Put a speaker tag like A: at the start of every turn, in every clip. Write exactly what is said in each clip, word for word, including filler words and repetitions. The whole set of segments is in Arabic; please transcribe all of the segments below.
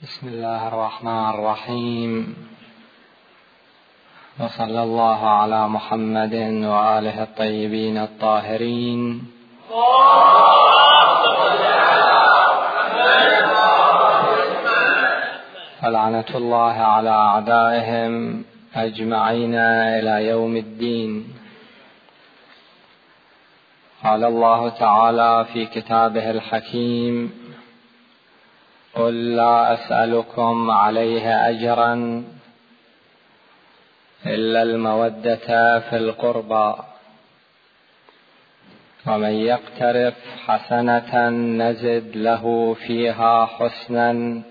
A: بسم الله الرحمن الرحيم، وصلى الله على محمد وآله الطيبين الطاهرين. ولعنة الله على أعدائهم أجمعين إلى يوم الدين. قال الله تعالى في كتابه الحكيم: قل لا أسألكم عليه أجرا إلا المودة في القربى، ومن يقترف حسنة نزد له فيها حسنا،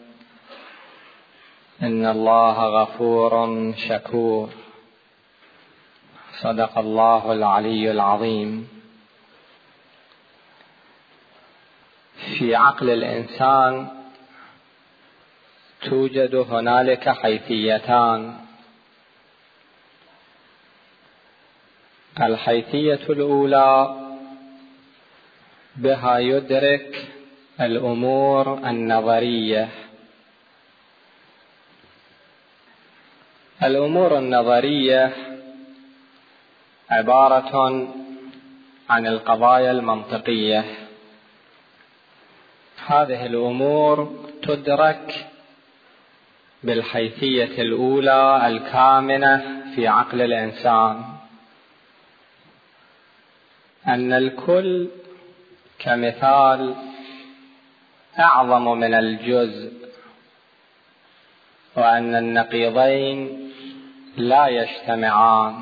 A: إن الله غفور شكور. صدق الله العلي العظيم. في عقل الإنسان توجد هنالك حيثيتان: الحيثية الأولى بها يدرك الأمور النظرية. الأمور النظرية عبارة عن القضايا المنطقية. هذه الأمور تدرك بالحيثية الأولى الكامنة في عقل الإنسان، أن الكل كمثال أعظم من الجزء، وأن النقيضين لا يجتمعان،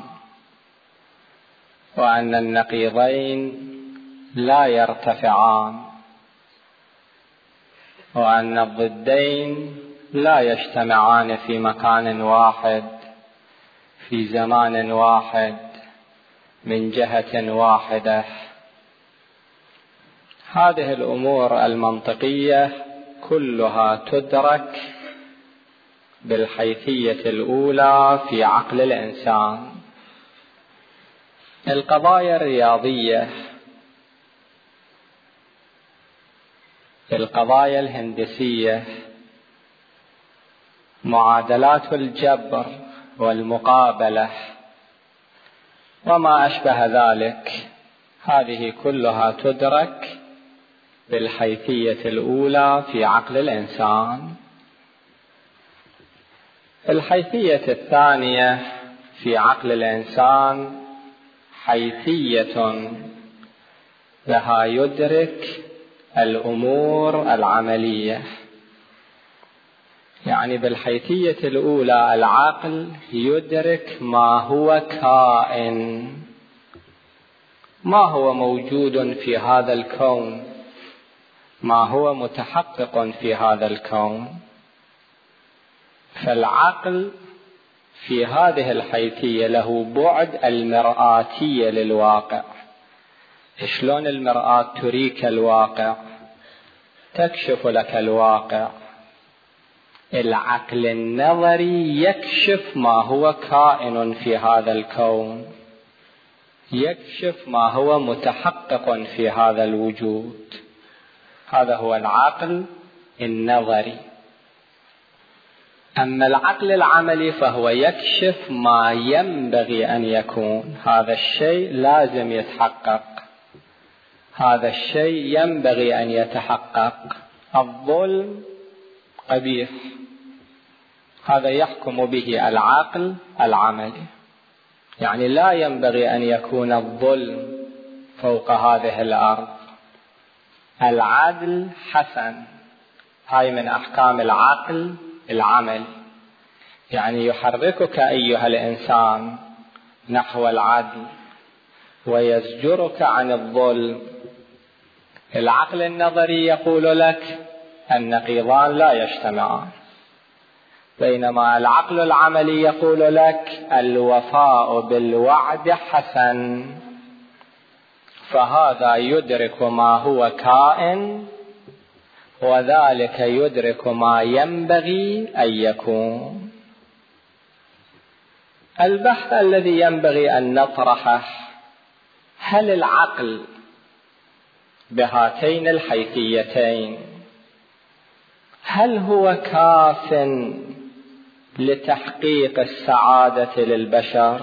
A: وأن النقيضين لا يرتفعان، وأن الضدين لا يجتمعان في مكان واحد في زمان واحد من جهة واحدة. هذه الأمور المنطقية كلها تدرك بالحيثية الأولى في عقل الإنسان. القضايا الرياضية، القضايا الهندسية، معادلات الجبر والمقابلة وما أشبه ذلك، هذه كلها تدرك بالحيثية الأولى في عقل الإنسان. الحيثية الثانية في عقل الإنسان حيثية بها يدرك الأمور العملية. يعني بالحيثية الأولى العقل يدرك ما هو كائن، ما هو موجود في هذا الكون، ما هو متحقق في هذا الكون. فالعقل في هذه الحيثية له بعد المرآتية للواقع. شلون المرآة تريك الواقع، تكشف لك الواقع. العقل النظري يكشف ما هو كائن في هذا الكون، يكشف ما هو متحقق في هذا الوجود. هذا هو العقل النظري. أما العقل العملي فهو يكشف ما ينبغي أن يكون. هذا الشيء لازم يتحقق، هذا الشيء ينبغي أن يتحقق. الظلم قبيح، هذا يحكم به العقل العملي. يعني لا ينبغي أن يكون الظلم فوق هذه الأرض. العدل حسن، هاي من أحكام العقل العملي. يعني يحركك أيها الإنسان نحو العدل ويزجرك عن الظلم. العقل النظري يقول لك النقيضان لا يجتمعان، بينما العقل العملي يقول لك الوفاء بالوعد حسن. فهذا يدرك ما هو كائن، وذلك يدرك ما ينبغي أن يكون. البحث الذي ينبغي أن نطرحه: هل العقل بهاتين الحيثيتين هل هو كاف لتحقيق السعادة للبشر؟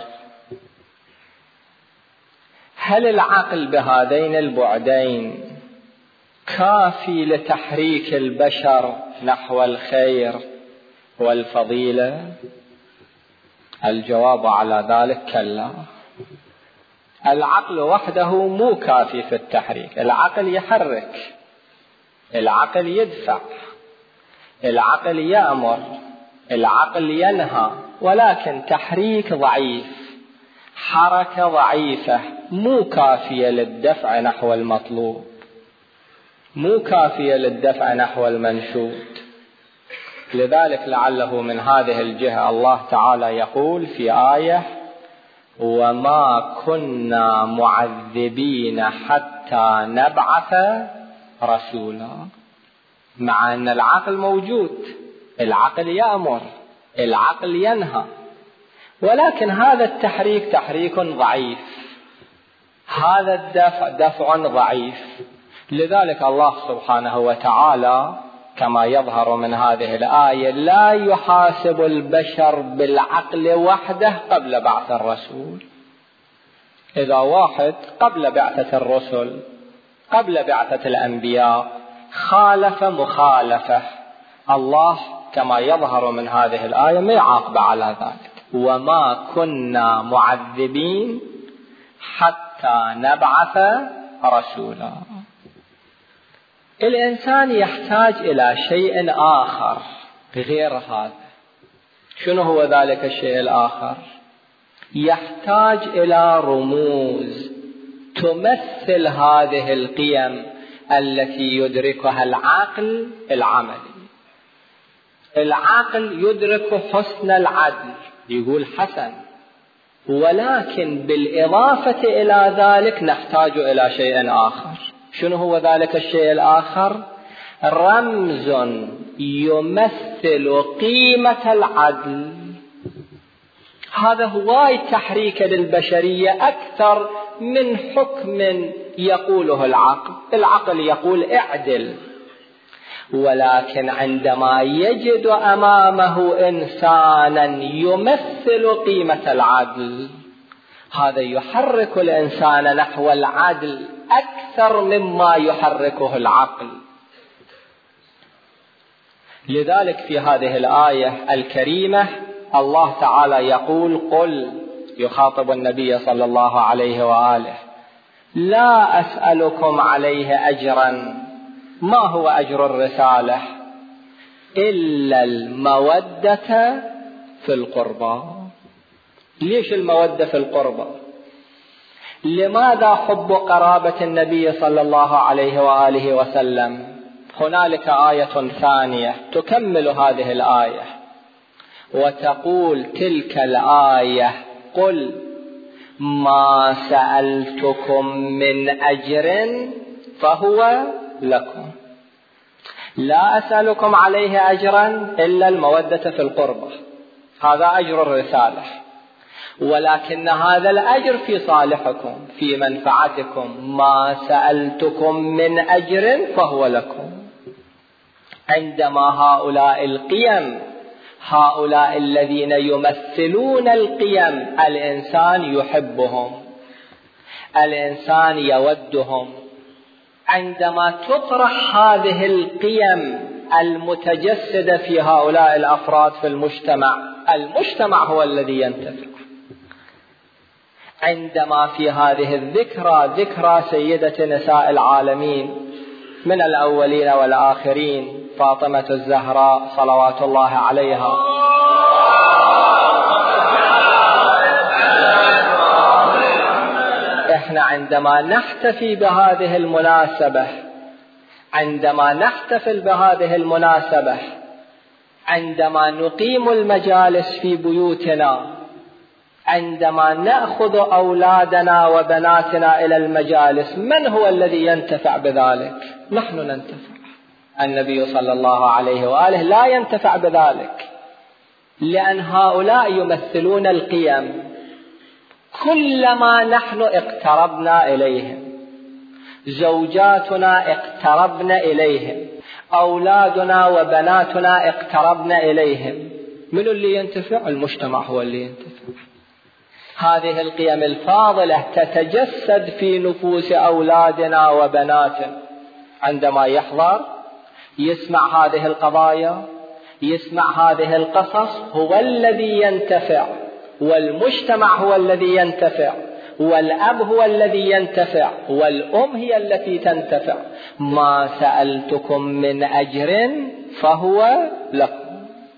A: هل العقل بهذين البعدين كافي لتحريك البشر نحو الخير والفضيلة؟ الجواب على ذلك كلا. العقل وحده مو كافي في التحريك. العقل يحرك، العقل يدفع، العقل يأمر، العقل ينهى، ولكن تحريك ضعيف، حركة ضعيفة، مو كافية للدفع نحو المطلوب، مو كافية للدفع نحو المنشود. لذلك لعله من هذه الجهة الله تعالى يقول في آية: وما كنا معذبين حتى نبعث رسولا. مع أن العقل موجود، العقل يأمر، العقل ينهى، ولكن هذا التحريك تحريك ضعيف، هذا الدفع دفع ضعيف. لذلك الله سبحانه وتعالى كما يظهر من هذه الآية لا يحاسب البشر بالعقل وحده قبل بعث الرسول. إذا واحد قبل بعثة الرسل، قبل بعثة الأنبياء، خالف مخالفة، الله كما يظهر من هذه الآية ما يعاقب على ذلك. وما كنا معذبين حتى نبعث رسولا. الإنسان يحتاج إلى شيء آخر غير هذا. شنو هو ذلك الشيء الآخر؟ يحتاج إلى رموز تمثل هذه القيم التي يدركها العقل العملي. العقل يدرك حسن العدل، يقول حسن، ولكن بالإضافة إلى ذلك نحتاج إلى شيء آخر. شنو هو ذلك الشيء الآخر؟ رمز يمثل قيمة العدل. هذا هو التحريك للبشرية أكثر من حكم يقوله العقل. العقل يقول اعدل، ولكن عندما يجد أمامه إنسانا يمثل قيمة العدل، هذا يحرك الإنسان نحو العدل أكثر مما يحركه العقل. لذلك في هذه الآية الكريمة الله تعالى يقول: قل، يخاطب النبي صلى الله عليه وآله: لا أسألكم عليه أجرا. ما هو أجر الرسالة؟ إلا المودة في القربى. ليش المودة في القربى؟ لماذا حب قرابة النبي صلى الله عليه وآله وسلم؟ هنالك آية ثانية تكمل هذه الآية وتقول تلك الآية: قل ما سألتكم من أجر فهو لكم. لا أسألكم عليه أجرا إلا المودة في القربى، هذا أجر الرسالة، ولكن هذا الأجر في صالحكم، في منفعتكم. ما سألتكم من أجر فهو لكم. عندما هؤلاء القيم، هؤلاء الذين يمثلون القيم، الإنسان يحبهم، الإنسان يودهم. عندما تطرح هذه القيم المتجسدة في هؤلاء الأفراد في المجتمع، المجتمع هو الذي ينتفع. عندما في هذه الذكرى، ذكرى سيدة نساء العالمين من الأولين والآخرين، فاطمة الزهراء صلوات الله عليها، احنا عندما نحتفي بهذه المناسبة، عندما نحتفل بهذه المناسبة، عندما نقيم المجالس في بيوتنا، عندما نأخذ أولادنا وبناتنا إلى المجالس، من هو الذي ينتفع بذلك؟ نحن ننتفع. النبي صلى الله عليه وآله لا ينتفع بذلك، لأن هؤلاء يمثلون القيم. كلما نحن اقتربنا إليهم، زوجاتنا اقتربنا إليهم، أولادنا وبناتنا اقتربنا إليهم، من اللي ينتفع؟ المجتمع هو اللي ينتفع. هذه القيم الفاضلة تتجسد في نفوس أولادنا وبناتنا عندما يحضر يسمع هذه القضايا، يسمع هذه القصص، هو الذي ينتفع، والمجتمع هو الذي ينتفع، والأب هو الذي ينتفع، والأم هي التي تنتفع. ما سألتكم من أجر فهو لكم.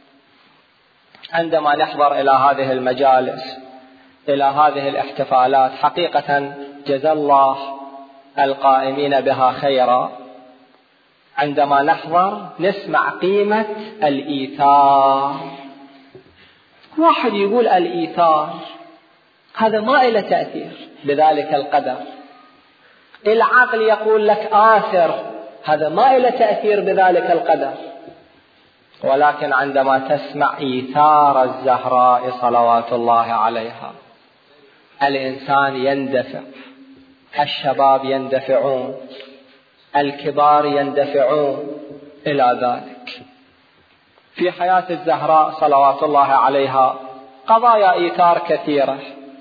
A: عندما نحضر إلى هذه المجالس، إلى هذه الاحتفالات، حقيقة جزا الله القائمين بها خيرا. عندما نحضر نسمع قيمة الإيثار. واحد يقول الإيثار هذا ما له تأثير بذلك القدر. العقل يقول لك آثر، هذا ما له تأثير بذلك القدر. ولكن عندما تسمع إيثار الزهراء صلوات الله عليها، الإنسان يندفع، الشباب يندفعون، الكبار يندفعون إلى ذلك. في حياة الزهراء صلوات الله عليها قضايا إيثار كثيرة،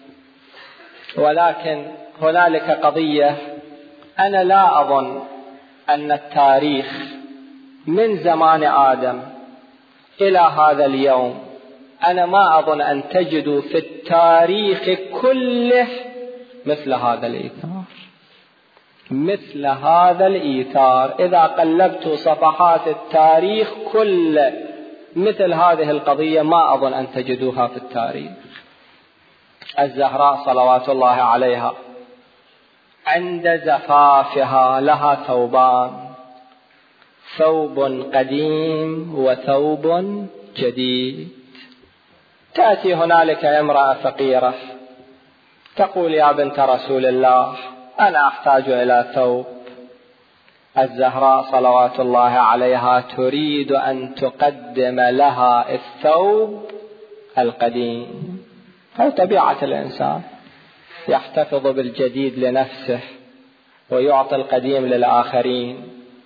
A: ولكن هنالك قضية أنا لا أظن أن التاريخ من زمان آدم إلى هذا اليوم، أنا ما أظن أن تجدوا في التاريخ كله مثل هذا الإيثار، مثل هذا الإيثار. إذا قلبت صفحات التاريخ كله مثل هذه القضية ما أظن أن تجدوها في التاريخ. الزهراء صلوات الله عليها عند زفافها لها ثوبان، ثوب قديم وثوب جديد. تأتي هنالك امرأة فقيرة تقول يا بنت رسول الله أنا أحتاج إلى ثوب. الزهراء صلوات الله عليها تريد أن تقدم لها الثوب القديم. هذه طبيعة الإنسان، يحتفظ بالجديد لنفسه ويعطي القديم للآخرين.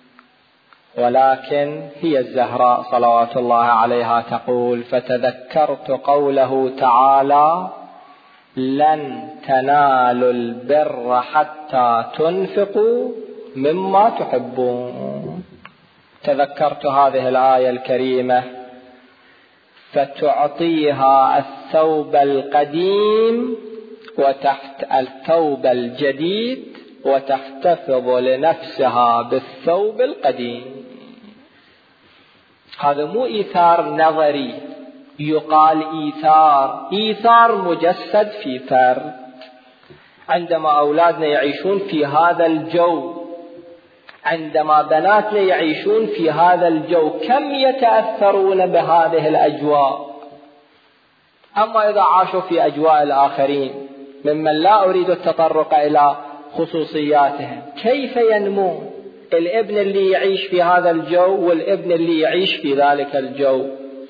A: ولكن هي الزهراء صلوات الله عليها تقول فتذكرت قوله تعالى لن تنالوا البر حتى تنفقوا مما تحبون. تذكرت هذه الآية الكريمة فتعطيها الثوب القديم وتحت الثوب الجديد وتحتفظ لنفسها بالثوب القديم. هذا مو إيثار نظري يقال إيثار، إيثار مجسد في فرد. عندما أولادنا يعيشون في هذا الجو، عندما بناتنا يعيشون في هذا الجو، كم يتأثرون بهذه الأجواء. أما إذا عاشوا في أجواء الآخرين ممن لا أريد التطرق إلى خصوصياتهم، كيف ينمون؟ الابن اللي يعيش في هذا الجو والابن اللي يعيش في ذلك الجو.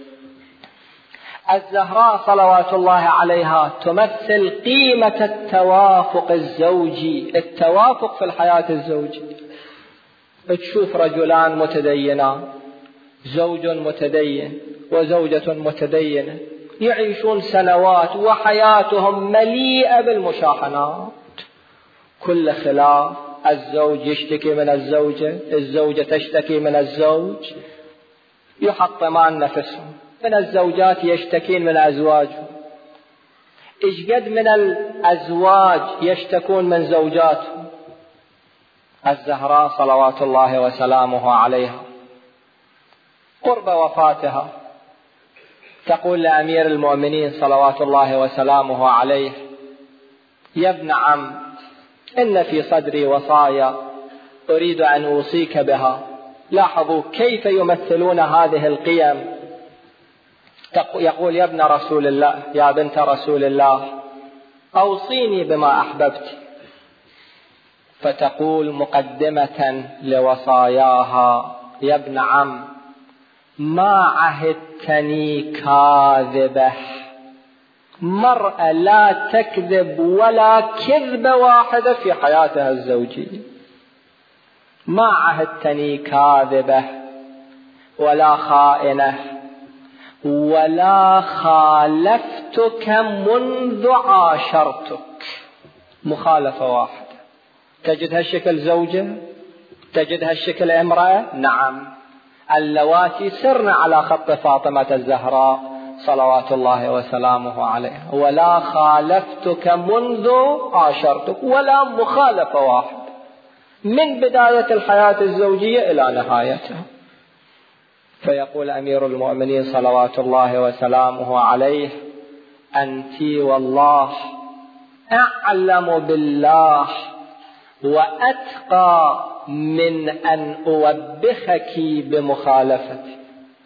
A: الزهراء صلوات الله عليها تمثل قيمة التوافق الزوجي، التوافق في الحياة الزوجية. تشوف رجلان متدينان، زوج متدين وزوجة متدينة، يعيشون سنوات وحياتهم مليئة بالمشاحنات، كل خلاف، الزوج يشتكي من الزوجة، الزوجة تشتكي من الزوج، يحطمان نفسهم. من الزوجات يشتكين من أزواجهم، إيش قد من الأزواج يشتكون من زوجاتهم. الزهراء صلوات الله وسلامه عليها قرب وفاتها تقول لأمير المؤمنين صلوات الله وسلامه عليه يا ابن عم إن في صدري وصايا أريد أن أوصيك بها. لاحظوا كيف يمثلون هذه القيم. يقول يا ابن رسول الله، يا بنت رسول الله أوصيني بما أحببت. فتقول مقدمة لوصاياها يا ابن عم ما عهدتني كاذبة، مرأة لا تكذب ولا كذبة واحدة في حياتها الزوجية. ما عهدتني كاذبة ولا خائنة ولا خالفتك منذ عاشرتك. مخالفة واحدة. تجد هالشكل زوجة، تجد هالشكل امرأة، نعم، اللواتي سرن على خط فاطمة الزهراء صلوات الله وسلامه عليها. ولا خالفتك منذ عاشرتك، ولا مخالفة واحدة من بداية الحياة الزوجية إلى نهايتها. فيقول أمير المؤمنين صلوات الله وسلامه عليه: أنت والله أعلم بالله وأتقى من أن أوبخك بمخالفتي.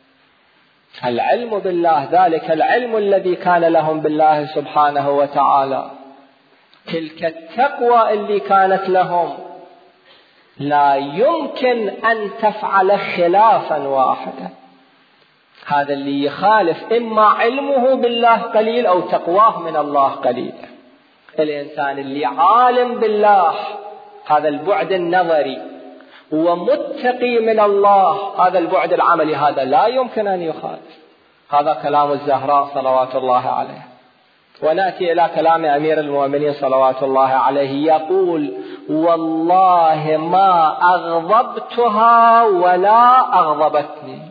A: العلم بالله، ذلك العلم الذي كان لهم بالله سبحانه وتعالى، تلك التقوى اللي كانت لهم، لا يمكن أن تفعل خلافا واحدا. هذا اللي يخالف إما علمه بالله قليل أو تقواه من الله قليل. الإنسان اللي عالم بالله، هذا البعد النظري، ومتقي من الله، هذا البعد العملي، هذا لا يمكن أن يخالف. هذا كلام الزهراء صلوات الله عليه. ونأتي إلى كلام أمير المؤمنين صلوات الله عليه، يقول: والله ما أغضبتها ولا أغضبتني،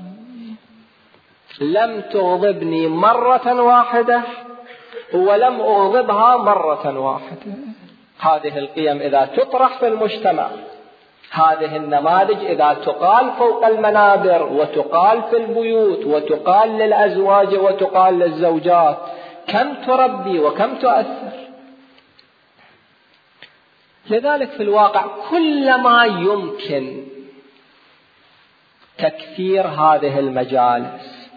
A: لم تغضبني مرة واحدة ولم أغضبها مرة واحدة. هذه القيم إذا تطرح في المجتمع، هذه النماذج إذا تقال فوق المنابر وتقال في البيوت وتقال للأزواج وتقال للزوجات، كم تربي وكم تؤثر. لذلك في الواقع كلما يمكن تكثير هذه المجالس،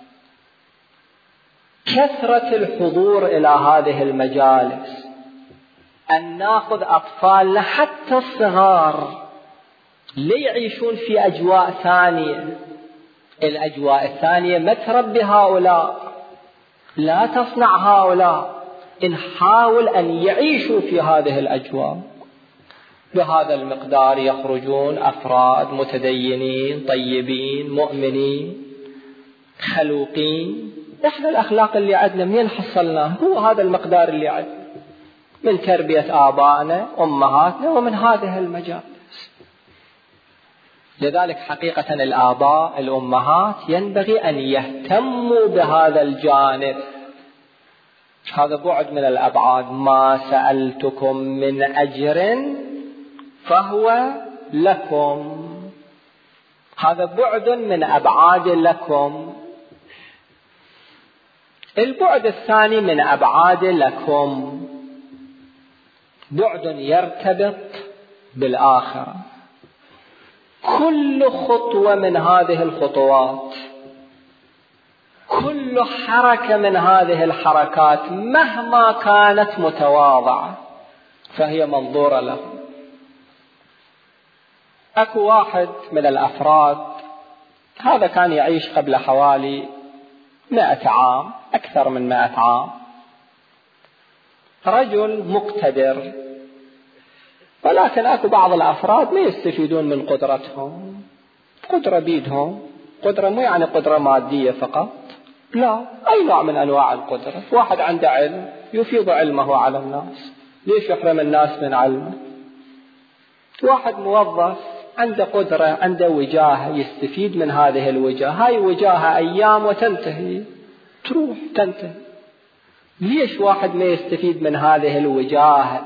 A: كثرة الحضور إلى هذه المجالس، أن نأخذ أطفالنا حتى الصغار ليعيشون في أجواء ثانية. الأجواء الثانية ما تربي هؤلاء، لا تصنع هؤلاء، نحاول أن يعيشوا في هذه الأجواء. بهذا المقدار يخرجون أفراد متدينين طيبين مؤمنين خلوقين. إحنا الأخلاق اللي عندنا منين حصلناه؟ هو هذا المقدار اللي عندنا من تربية آبائنا أمهاتنا ومن هذه المجالس. لذلك حقيقة الآباء الأمهات ينبغي أن يهتموا بهذا الجانب. هذا بعد من الأبعاد. ما سألتكم من أجر فهو لكم، هذا بعد من أبعاد لكم. البعد الثاني من أبعاد لكم بعد يرتبط بالآخرة. كل خطوة من هذه الخطوات، كل حركة من هذه الحركات مهما كانت متواضعة فهي منظورة له. أكو واحد من الأفراد، هذا كان يعيش قبل حوالي مئة عام، أكثر من مئة عام، رجل مقتدر، ولكن أكو بعض الأفراد ما يستفيدون من قدرتهم. قدرة بيدهم، قدرة مو يعني قدرة مادية فقط، لا، أي نوع من أنواع القدرة. واحد عنده علم يفيض علمه على الناس، ليش يحرم الناس من علمه؟ واحد موظف عنده قدرة، عنده وجاهة، يستفيد من هذه الوجاهة. هاي وجاهة أيام وتنتهي، تروح تنتهي. ليش واحد ما يستفيد من هذه الوجاهة؟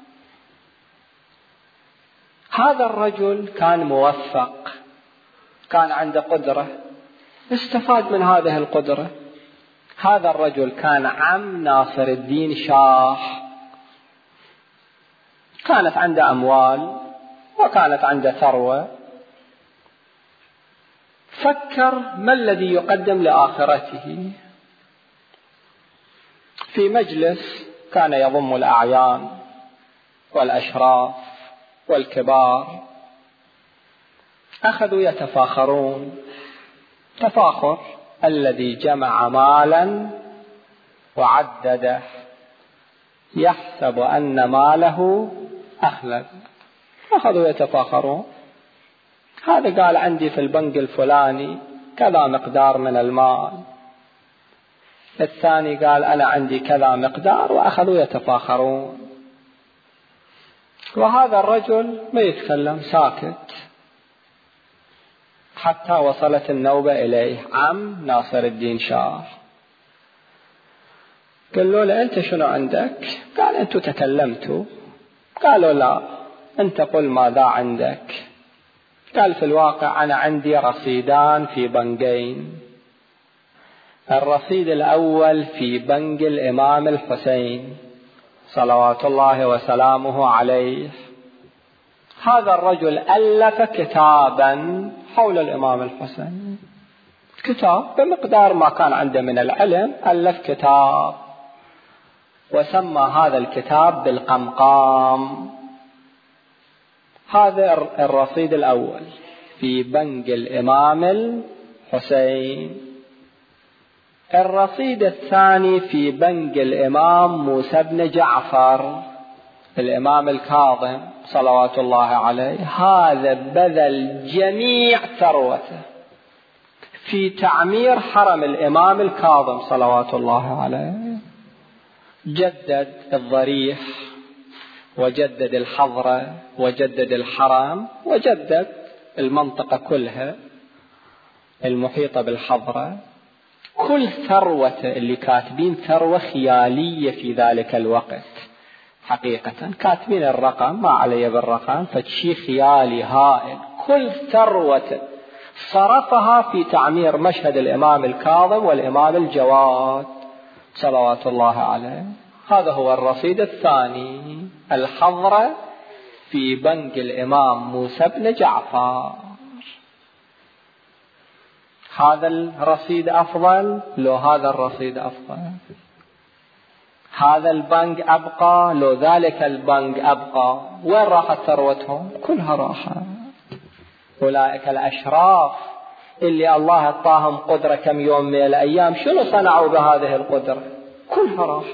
A: هذا الرجل كان موفق، كان عنده قدرة، استفاد من هذه القدرة. هذا الرجل كان عم ناصر الدين شاه، كانت عنده أموال وكانت عنده ثروة. فكر ما الذي يقدم لآخرته. في مجلس كان يضم الأعيان والأشراف والكبار، أخذوا يتفاخرون تفاخر. الذي جمع مالا وعدده يحسب أن ماله أخلد. أخذوا يتفاخرون. هذا قال عندي في البنك الفلاني كذا مقدار من المال، الثاني قال أنا عندي كذا مقدار، وأخذوا يتفاخرون. وهذا الرجل ما يتكلم، ساكت، حتى وصلت النوبة إليه عم ناصر الدين شاه. قالوا له أنت شنو عندك؟ قال أنتوا تكلمتوا. قالوا لا، أنت قل ماذا عندك. قال في الواقع أنا عندي رصيدان في بنقين. الرصيد الأول في بنق الإمام الحسين صلوات الله وسلامه عليه. هذا الرجل ألف كتابا حول الإمام الحسين، كتاب بمقدار ما كان عنده من العلم، ألف كتاب وسمى هذا الكتاب بالقمقام. هذا الرصيد الأول في بنق الإمام الحسين. الرصيد الثاني في بنق الإمام موسى بن جعفر الإمام الكاظم صلوات الله عليه. هذا بذل جميع ثروته في تعمير حرم الإمام الكاظم صلوات الله عليه. جدد الضريح، وجدد الحضرة، وجدد الحرم، وجدد المنطقة كلها المحيطة بالحضرة. كل ثروته اللي كاتبين ثروة خيالية في ذلك الوقت، حقيقة كاتبين الرقم ما علي بالرقم، فشي خيالي هائل. كل ثروته صرفها في تعمير مشهد الإمام الكاظم والإمام الجواد صلوات الله عليه. هذا هو الرصيد الثاني، الحضرة في بنق الإمام موسى بن جعفر. هذا الرصيد أفضل لو هذا الرصيد أفضل؟ هذا البنك أبقى لو ذلك البنك أبقى؟ وين راحت ثروتهم؟ كلها راحت. أولئك الأشراف اللي الله اعطاهم قدرة كم يوم من الأيام، شنو صنعوا بهذه القدرة؟ كلها راحت،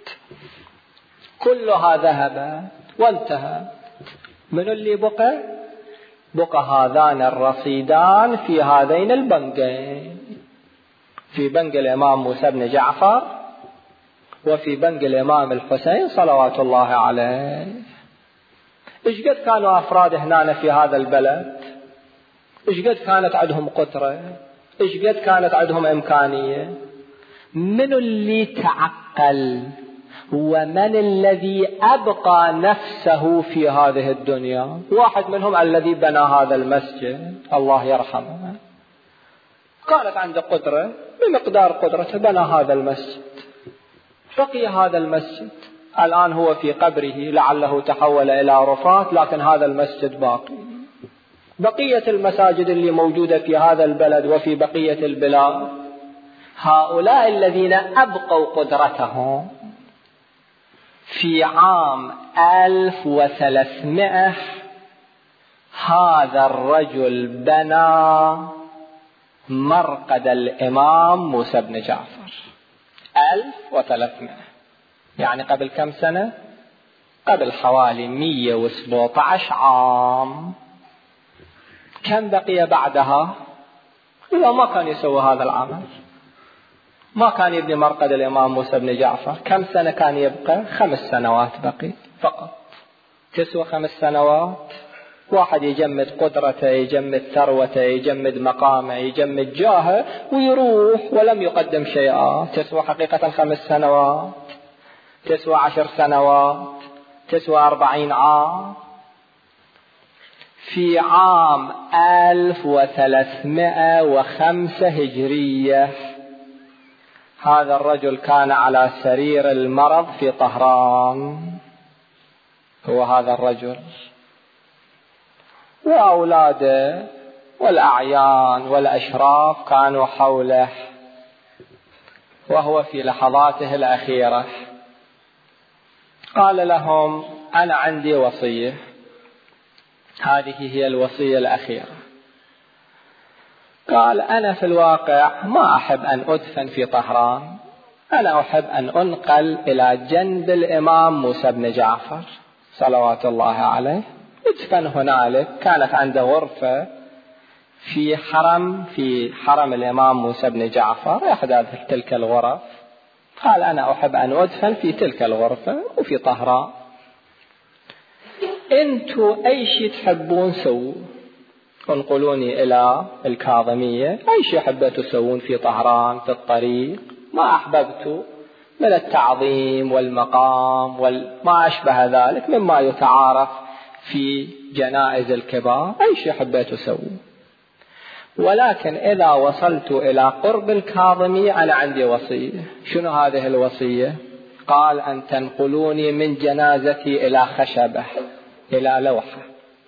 A: كلها ذهبت وانتهى. من اللي بقى؟ بقى هذان الرصيدان في هذين البنقين، في بنق الإمام موسى بن جعفر وفي بنق الإمام الحسين صلوات الله عليه. إيش قد كانوا أفراد هنا في هذا البلد؟ إيش قد كانت عندهم قدرة؟ إيش قد كانت عندهم إمكانية؟ من اللي تعقل ومن الذي أبقى نفسه في هذه الدنيا؟ واحد منهم الذي بنى هذا المسجد الله يرحمه، كانت عنده قدرة بمقدار قدرته بنى هذا المسجد، بقي هذا المسجد. الآن هو في قبره لعله تحول إلى رفات، لكن هذا المسجد باقي. بقية المساجد اللي موجودة في هذا البلد وفي بقية البلاد، هؤلاء الذين أبقوا قدرتهم في عام ألف وثلاثمائة هذا الرجل بنى مرقد الإمام موسى بن جعفر. ألف وثلاثمائة يعني قبل كم سنة؟ قبل حوالي مئة وسبعة عشر عام. كم بقي بعدها؟ إذا ما كان يسوي هذا العمل، ما كان يبني مرقد الإمام موسى بن جعفر، كم سنة كان يبقى؟ خمس سنوات بقي فقط. تسوى خمس سنوات. واحد يجمد قدرته، يجمد ثروته، يجمد مقامه، يجمد جاهه ويروح ولم يقدم شيئا. تسوى حقيقة خمس سنوات؟ تسوى عشر سنوات؟ تسوى أربعين عام؟ في عام ألف وثلاثمائة وخمسة هجرية هذا الرجل كان على سرير المرض في طهران. هو هذا الرجل وأولاده والأعيان والأشراف كانوا حوله، وهو في لحظاته الأخيرة قال لهم أنا عندي وصية، هذه هي الوصية الأخيرة. قال أنا في الواقع ما أحب أن أدفن في طهران، أنا أحب أن أنقل إلى جنب الإمام موسى بن جعفر صلوات الله عليه، ادفن هنالك. كانت عنده غرفة في حرم في حرم الإمام موسى بن جعفر إحدى تلك الغرف، قال أنا أحب أن أدفن في تلك الغرفة وفي طهران، أنتوا أي شيء تحبون سووا، انقلوني إلى الكاظمية، أي شيء حبيتوا تسوون في طهران في الطريق ما أحببتوا من التعظيم والمقام وما أشبه ذلك مما يتعارف في جنائز الكبار، أي شيء حبيتوا تسوون، ولكن إذا وصلت إلى قرب الكاظمية أنا عندي وصية. شنو هذه الوصية؟ قال أن تنقلوني من جنازتي إلى خشبة، إلى لوحة،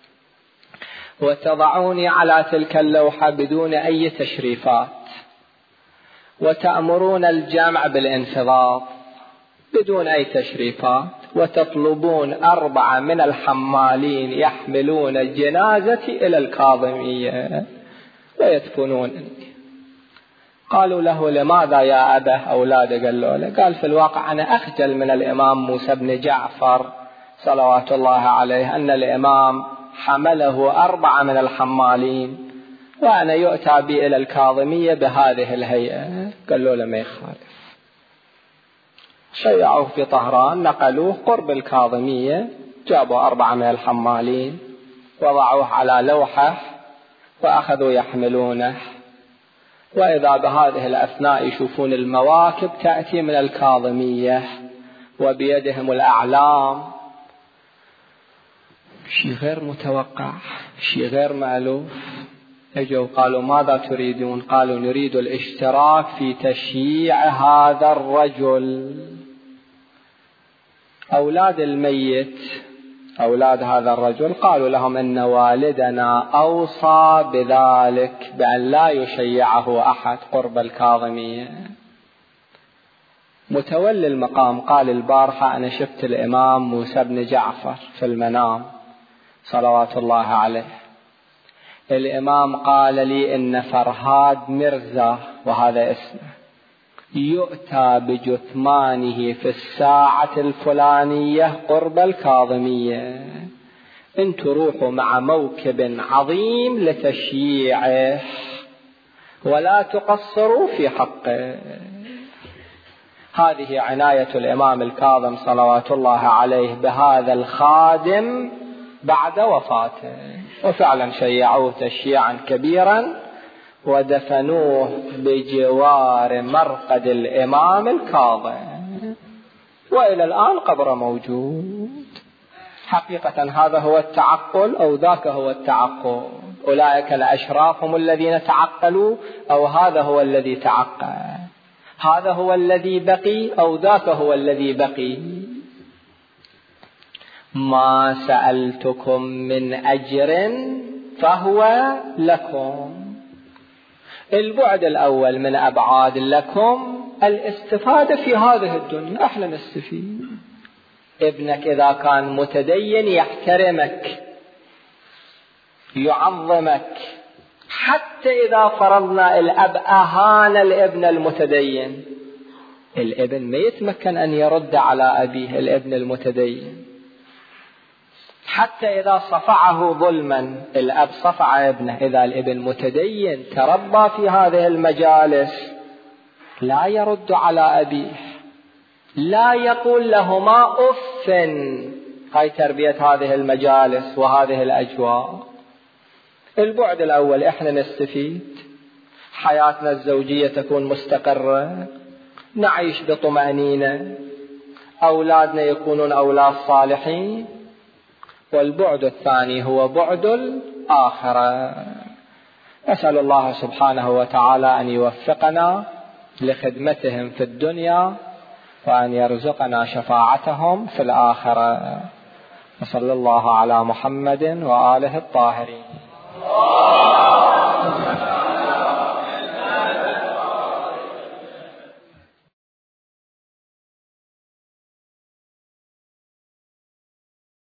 A: وتضعوني على تلك اللوحة بدون أي تشريفات، وتأمرون الجمع بالانفضاض بدون أي تشريفات، وتطلبون أربعة من الحمالين يحملون جنازتي إلى الكاظمية ويدفنونني. قالوا له لماذا يا أبا أولاده؟ قالوا له قال في الواقع أنا أخجل من الإمام موسى بن جعفر صلوات الله عليه أن الإمام حمله أربعة من الحمالين وأنا يؤتى بي إلى الكاظمية بهذه الهيئة. قالوا له ما يخالف. شيعوه في طهران، نقلوه قرب الكاظمية، جابوا أربعة من الحمالين وضعوه على لوحة وأخذوا يحملونه، وإذا بهذه الأثناء يشوفون المواكب تأتي من الكاظمية وبيدهم الأعلام، شيء غير متوقع، شيء غير مألوف. اجوا قالوا ماذا تريدون؟ قالوا نريد الاشتراك في تشييع هذا الرجل. أولاد الميت أولاد هذا الرجل قالوا لهم إن والدنا أوصى بذلك بأن لا يشيعه أحد قرب الكاظمية. متولي المقام قال البارحة أنا شفت الإمام موسى بن جعفر في المنام صلوات الله عليه. الإمام قال لي إن فرهاد مرزا وهذا اسمه يؤتى بجثمانه في الساعة الفلانية قرب الكاظمية، انتوا روحوا مع موكب عظيم لتشييعه ولا تقصروا في حقه. هذه عناية الإمام الكاظم صلوات الله عليه بهذا الخادم بعد وفاته. وفعلا شيعوه تشييعا كبيرا ودفنوه بجوار مرقد الإمام الكاظم، وإلى الآن قبره موجود. حقيقة هذا هو التعقل أو ذاك هو التعقل؟ أولئك الأشراف هم الذين تعقلوا أو هذا هو الذي تعقل؟ هذا هو الذي بقي أو ذاك هو الذي بقي؟ ما سألتكم من أجر فهو لكم. البعد الأول من أبعاد لكم الاستفادة في هذه الدنيا، احنا نستفيد. ابنك إذا كان متدين يحترمك يعظمك، حتى إذا فرضنا الأب أهان الابن المتدين، الابن ما يتمكن أن يرد على أبيه الابن المتدين. حتى إذا صفعه ظلما، الأب صفع ابنه، إذا الابن متدين تربى في هذه المجالس لا يرد على أبيه، لا يقول لهما أف. هاي تربية هذه المجالس وهذه الأجواء. البعد الأول احنا نستفيد، حياتنا الزوجية تكون مستقرة، نعيش بطمأنينة، أولادنا يكونون أولاد صالحين. والبعد الثاني هو بعد الآخرة. أسأل الله سبحانه وتعالى أن يوفقنا لخدمتهم في الدنيا وأن يرزقنا شفاعتهم في الآخرة. وصلى الله على محمد وآله الطاهرين.